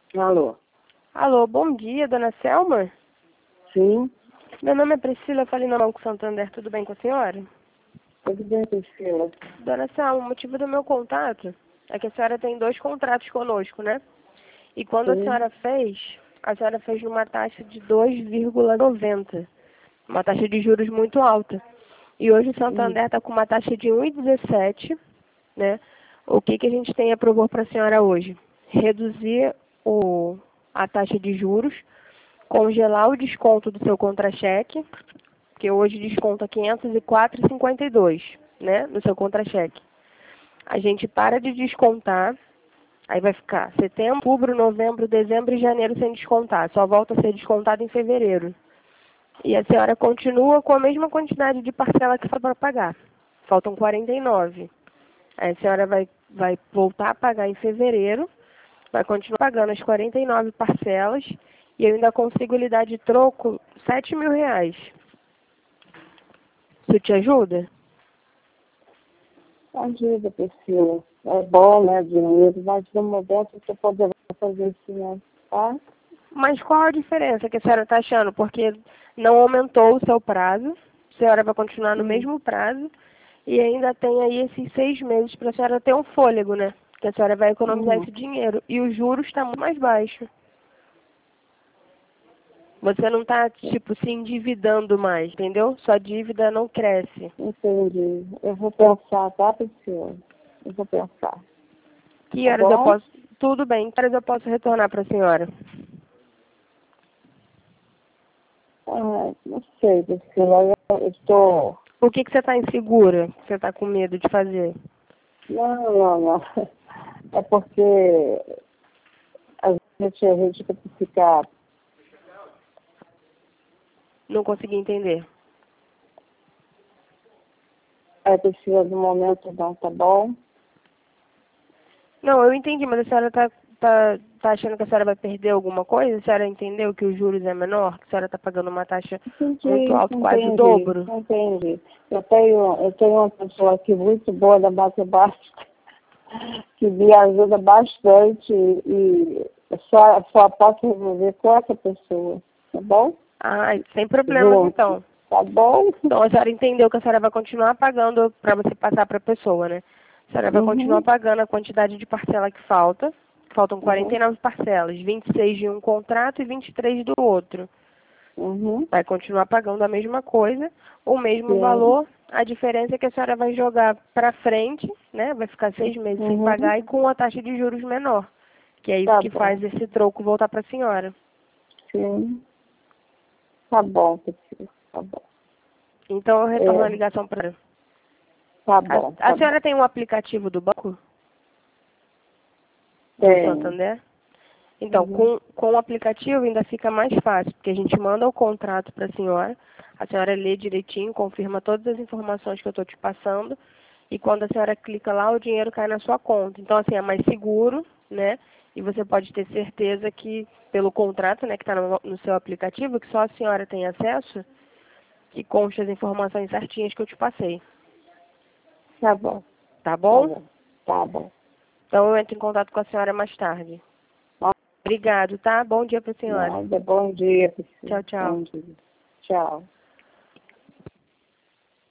Alô? Alô, bom dia, dona Selma? Sim, Meu nome é Priscila, eu falei no Banco Santander, tudo bem com a senhora? tudo bem, Priscila? Dona Selma, o motivo do meu contato é que a senhora tem 2 contratos conosco, né? E quando Sim. a senhora fez numa taxa de 2,90, uma taxa de juros muito alta. E hoje o Santander está com uma taxa de 1,17, né? O que a gente tem a propor para a senhora hoje? Reduzir a taxa de juros, congelar o desconto do seu contra-cheque, que hoje desconta 504,52, né, no seu contra-cheque. A gente para de descontar, aí vai ficar setembro, outubro, novembro, dezembro e janeiro sem descontar. Só volta a ser descontado em fevereiro. E a senhora continua com a mesma quantidade de parcela que foi para pagar. Faltam 49. Aí a senhora vai voltar a pagar em fevereiro, vai continuar pagando as 49 parcelas e eu ainda consigo lhe dar de troco R$ 7.000. Isso te ajuda? Ajuda, Priscila. É bom, né, dinheiro, mas no momento você poderá fazer isso, né? Tá? Mas qual a diferença que a senhora está achando? Porque não aumentou o seu prazo, a senhora vai continuar no Hum. mesmo prazo e ainda tem aí esses 6 meses para a senhora ter um fôlego, né? Que a senhora vai economizar Uhum. esse dinheiro. E o juros está muito mais baixo. Você não está, tipo, se endividando mais, entendeu? Sua dívida não cresce. Entendi. Eu vou pensar, tá, Priscila? Eu vou pensar. Que Tá horas eu bom? posso... Tudo bem, que horas eu posso retornar para a senhora? Ah, não sei, Priscila. Eu estou... O que você está insegura? Que você está com medo de fazer? Não, não, não. É porque a gente tem que ficar... Não consegui entender. Priscila, no momento não, tá bom? Não, eu entendi, mas a senhora tá achando que a senhora vai perder alguma coisa? A senhora entendeu que os juros é menor? Que a senhora está pagando uma taxa muito Entendi, alta, quase o entendi, dobro? entendi. Eu tenho uma pessoa aqui muito boa da matemática que me ajuda bastante e só posso resolver com essa pessoa, tá bom? Ah, sem problemas Junto, então. tá bom? Então a senhora entendeu que a senhora vai continuar pagando para você passar para a pessoa, né? A senhora vai continuar Uhum, pagando a quantidade de parcela que falta. Faltam uhum, 49 parcelas, 26 de um contrato e 23 do outro. uhum, Vai continuar pagando a mesma coisa, o mesmo sim, valor. A diferença é que a senhora vai jogar para frente, né? Vai ficar 6 meses sem uhum, pagar e com a taxa de juros menor. Que é isso tá que faz bom, esse troco voltar para a senhora. sim, tá bom, Priscila, tá bom. Então eu retorno a É, ligação para. tá bom, A tá bom. senhora tem um aplicativo do banco, do Tenho. Santander? Então, Uhum, com o aplicativo ainda fica mais fácil, porque a gente manda o contrato para a senhora lê direitinho, confirma todas as informações que eu estou te passando, e quando a senhora clica lá, o dinheiro cai na sua conta. Então, assim, é mais seguro, né? E você pode ter certeza que, pelo contrato, né, que está no seu aplicativo, que só a senhora tem acesso, que consta as informações certinhas que eu te passei. tá bom, Tá tá bom? bom, tá bom. Então, eu entro em contato com a senhora mais tarde. Obrigado, tá? Bom dia para a senhora. Nada, bom dia, Priscila. Tchau, tchau. Bom dia. Tchau.